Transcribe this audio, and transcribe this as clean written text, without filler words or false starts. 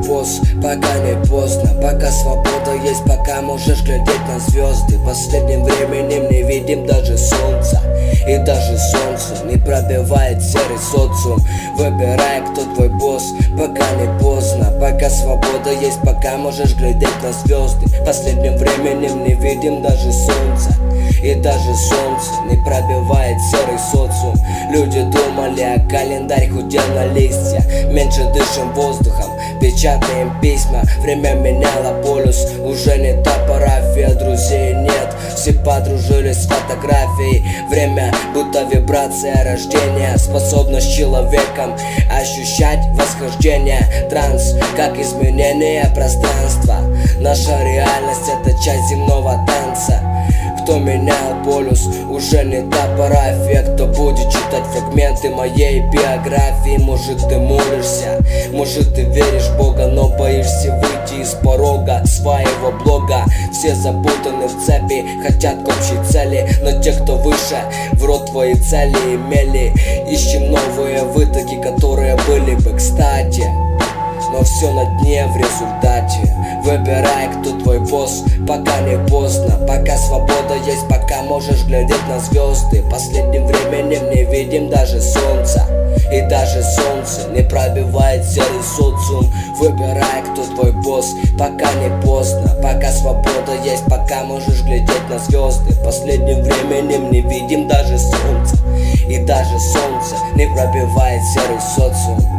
босс, пока не поздно, пока свобода есть, пока можешь глядеть на звезды. Последним временем не видим даже солнца, и даже солнце не пробивает серый социум. Выбирай, кто твой босс, пока не поздно, пока свобода есть, пока можешь глядеть на звезды. Последним временем не видим даже солнца, и даже солнце не пробивает серый социум. Люди думали, а календарь худел на листья. Меньше дышим воздухом, печатаем письма. Время меняло полюс, уже не та парафия. Друзей нет, все подружились с фотографией. Время будто вибрация рождения, способность человеком ощущать восхождение. Транс, как изменение пространства. Наша реальность — это часть земного танца. Кто менял полюс, уже не та парафия. Кто будет читать фрагменты моей биографии? Может, ты молишься, может, ты веришь в Бога, но боишься выйти из порога своего блога. Все запутаны в цепи, хотят к общей цели, но те, кто выше, в рот твои цели имели. Ищем новые вытоки, которые были бы кстати, но все на дне в результате. Выбирай, кто твой босс, пока не поздно, пока свобода есть, пока можешь глядеть на звезды. Последним временем не видим даже солнца, и даже солнце не пробивает серый социум. Выбирай, кто твой босс, пока не поздно, пока свобода есть, пока можешь глядеть на звезды. Последним временем не видим даже солнца, и даже солнце не пробивает серый социум.